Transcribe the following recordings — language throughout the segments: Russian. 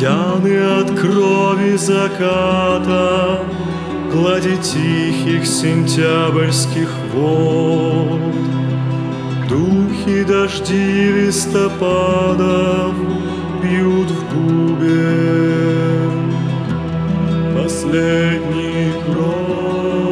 Пьяны от крови заката, глади тихих сентябрьских вод. Духи дожди листопадов бьют в бубен последний кровь.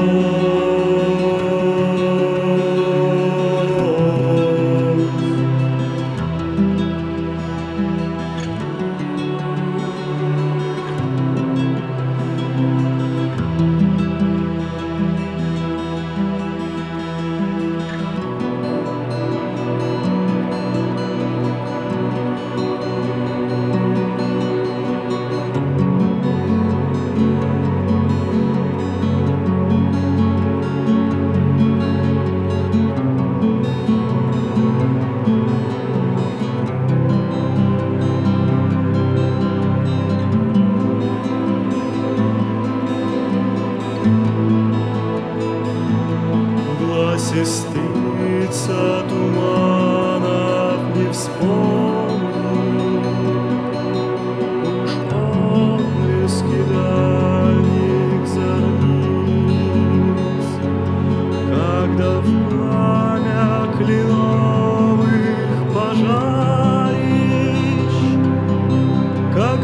Сестрица туманов не вспомнит уж отблески дальних зорниц, когда в пламя кленовых пожарищ, как в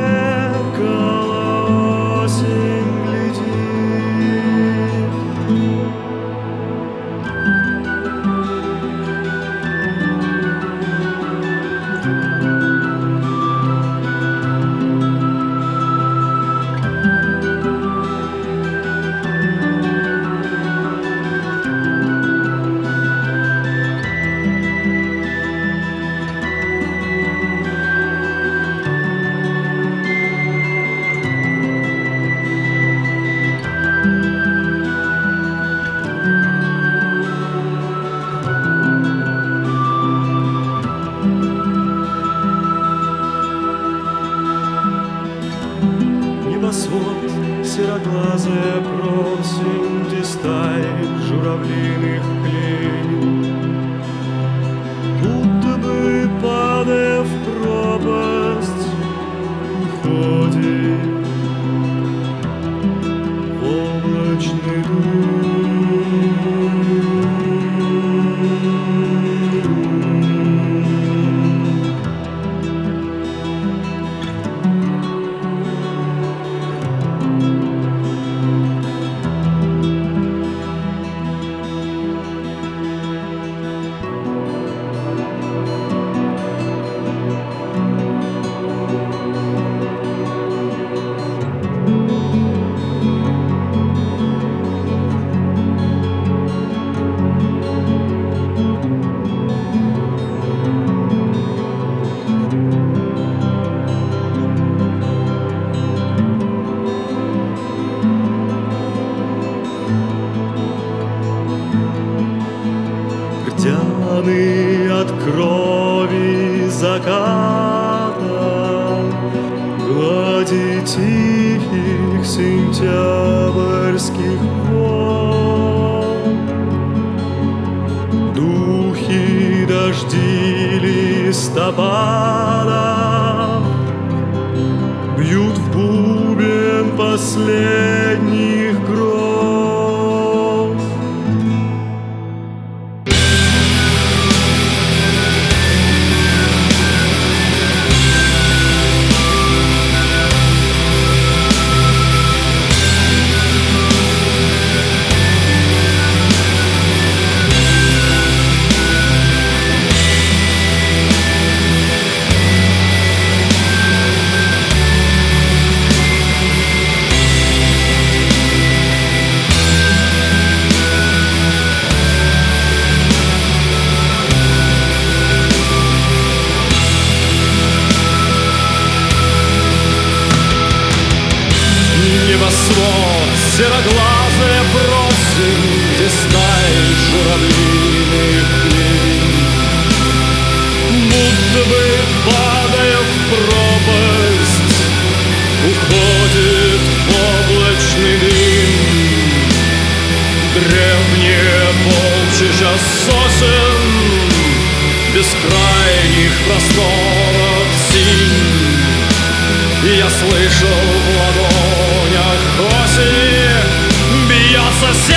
зеркало осень глядит. Небосвод сероглазая просень, где стаи журавлиных клей, будто бы падая в пропасть, уходит в облачный дым. Пьяны от крови заката, глади тихих сентябрьских вод. Духи дожди листопада бьют в бубен последних гроз. Небосвод сероглазая просень, где стаи журавлиных клей, будто бы падая в пропасть, уходит в облачный дым. Древнее полчища сосен, бескрайних просторов синь, Я слышу в ладонях осени бьется сердце.